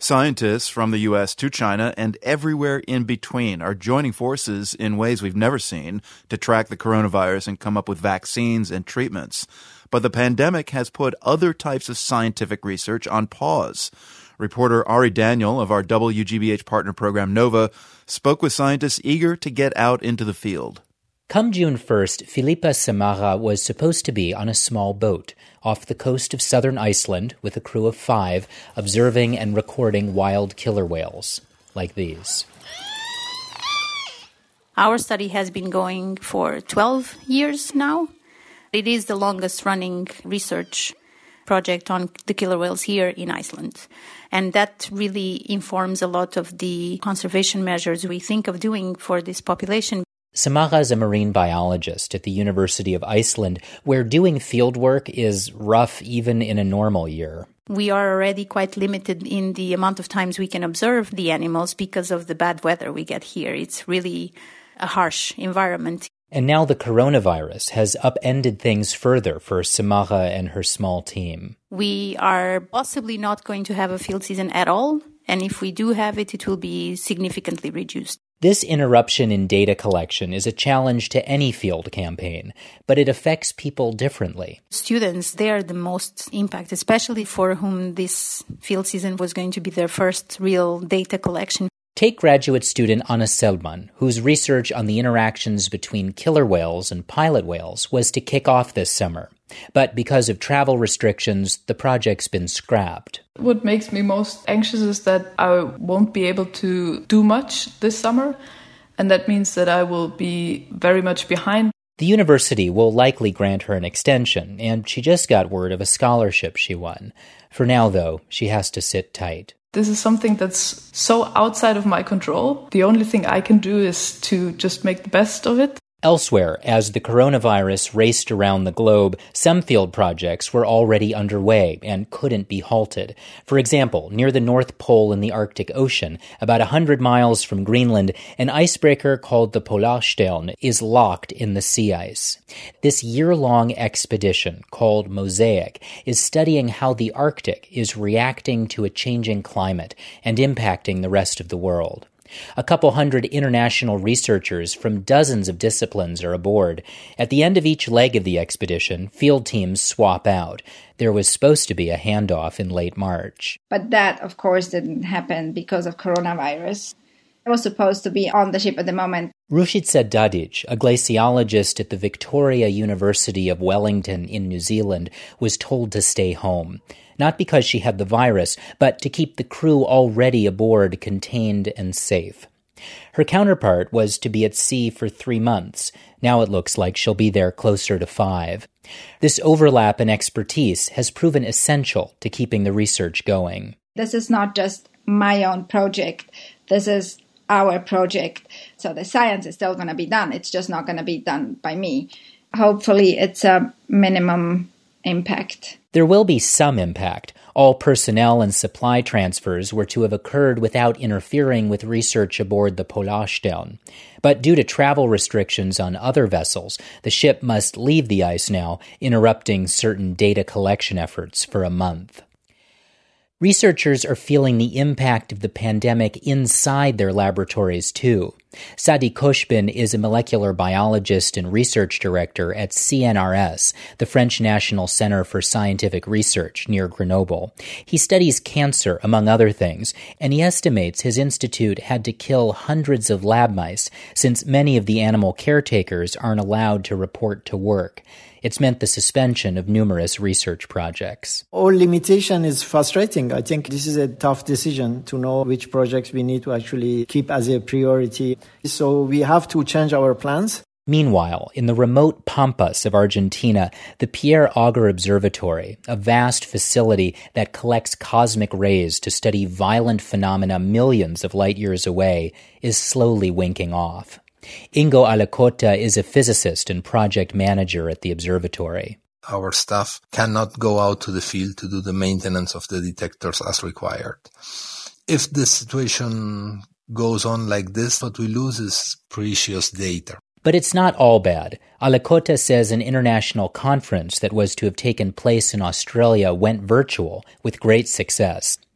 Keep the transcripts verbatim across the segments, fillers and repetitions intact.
Scientists from the U S to China and everywhere in between are joining forces in ways we've never seen to track the coronavirus and come up with vaccines and treatments. But the pandemic has put other types of scientific research on pause. Reporter Ari Daniel of our W G B H partner program Nova spoke with scientists eager to get out into the field. Come June first, Filipa Samara was supposed to be on a small boat off the coast of southern Iceland with a crew of five, observing and recording wild killer whales like these. Our study has been going for twelve years now. It is the longest-running research project on the killer whales here in Iceland. And that really informs a lot of the conservation measures we think of doing for this population. Samara is a marine biologist at the University of Iceland, where doing field work is rough even in a normal year. We are already quite limited in the amount of times we can observe the animals because of the bad weather we get here. It's really a harsh environment. And now the coronavirus has upended things further for Samara and her small team. We are possibly not going to have a field season at all, and if we do have it, it will be significantly reduced. This interruption in data collection is a challenge to any field campaign, but it affects people differently. Students, they are the most impacted, especially for whom this field season was going to be their first real data collection. Take graduate student Anna Selman, whose research on the interactions between killer whales and pilot whales was to kick off this summer. But because of travel restrictions, the project's been scrapped. What makes me most anxious is that I won't be able to do much this summer, and that means that I will be very much behind. The university will likely grant her an extension, and she just got word of a scholarship she won. For now, though, she has to sit tight. This is something that's so outside of my control. The only thing I can do is to just make the best of it. Elsewhere, as the coronavirus raced around the globe, some field projects were already underway and couldn't be halted. For example, near the North Pole in the Arctic Ocean, about one hundred miles from Greenland, an icebreaker called the Polarstern is locked in the sea ice. This year-long expedition, called Mosaic, is studying how the Arctic is reacting to a changing climate and impacting the rest of the world. A couple hundred international researchers from dozens of disciplines are aboard. At the end of each leg of the expedition, field teams swap out. There was supposed to be a handoff in late March. But that, of course, didn't happen because of coronavirus. I was supposed to be on the ship at the moment. Rušica Dadić, a glaciologist at the Victoria University of Wellington in New Zealand, was told to stay home. Not because she had the virus, but to keep the crew already aboard contained and safe. Her counterpart was to be at sea for three months. Now it looks like she'll be there closer to five. This overlap in expertise has proven essential to keeping the research going. This is not just my own project. This is our project. So the science is still going to be done. It's just not going to be done by me. Hopefully it's a minimum impact. There will be some impact. All personnel and supply transfers were to have occurred without interfering with research aboard the Polarstern. But due to travel restrictions on other vessels, the ship must leave the ice now, interrupting certain data collection efforts for a month. Researchers are feeling the impact of the pandemic inside their laboratories, too. Sadi Koshbin is a molecular biologist and research director at C N R S, the French National Center for Scientific Research near Grenoble. He studies cancer, among other things, and he estimates his institute had to kill hundreds of lab mice since many of the animal caretakers aren't allowed to report to work. It's meant the suspension of numerous research projects. All limitation is frustrating. I think this is a tough decision to know which projects we need to actually keep as a priority. So we have to change our plans. Meanwhile, in the remote Pampas of Argentina, the Pierre Auger Observatory, a vast facility that collects cosmic rays to study violent phenomena millions of light years away, is slowly winking off. Ingo Alacota is a physicist and project manager at the observatory. Our staff cannot go out to the field to do the maintenance of the detectors as required. If the situation goes on like this, what we lose is precious data. But it's not all bad. Alacota says an international conference that was to have taken place in Australia went virtual with great success.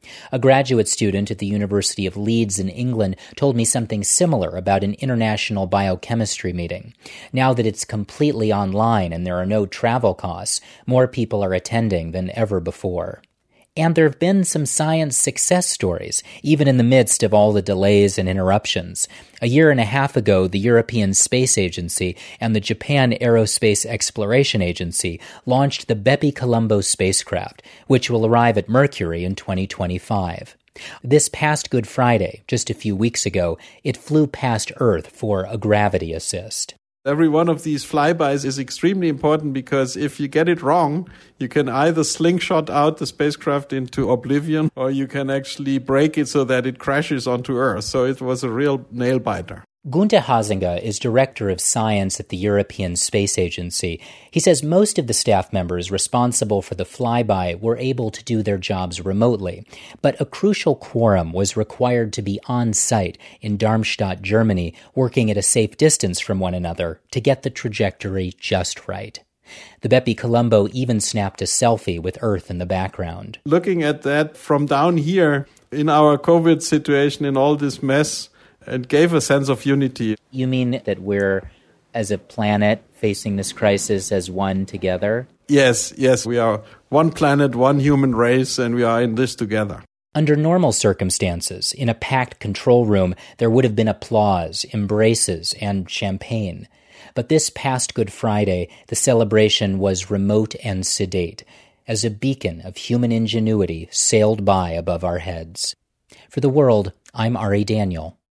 A graduate student at the University of Leeds in England told me something similar about an international biochemistry meeting. Now that it's completely online and there are no travel costs, more people are attending than ever before. And there have been some science success stories, even in the midst of all the delays and interruptions. A year and a half ago, the European Space Agency and the Japan Aerospace Exploration Agency launched the Bepi-Colombo spacecraft, which will arrive at Mercury in twenty twenty-five. This past Good Friday, just a few weeks ago, it flew past Earth for a gravity assist. Every one of these flybys is extremely important because if you get it wrong, you can either slingshot out the spacecraft into oblivion or you can actually break it so that it crashes onto Earth. So it was a real nail-biter. Gunter Hasinga is Director of Science at the European Space Agency. He says most of the staff members responsible for the flyby were able to do their jobs remotely, but a crucial quorum was required to be on-site in Darmstadt, Germany, working at a safe distance from one another to get the trajectory just right. The Bepi-Colombo even snapped a selfie with Earth in the background. Looking at that from down here in our COVID situation, in all this mess, it gave a sense of unity. You mean that we're, as a planet, facing this crisis as one together? Yes, yes. We are one planet, one human race, and we are in this together. Under normal circumstances, in a packed control room, there would have been applause, embraces, and champagne. But this past Good Friday, the celebration was remote and sedate, as a beacon of human ingenuity sailed by above our heads. For The World, I'm Ari Daniel.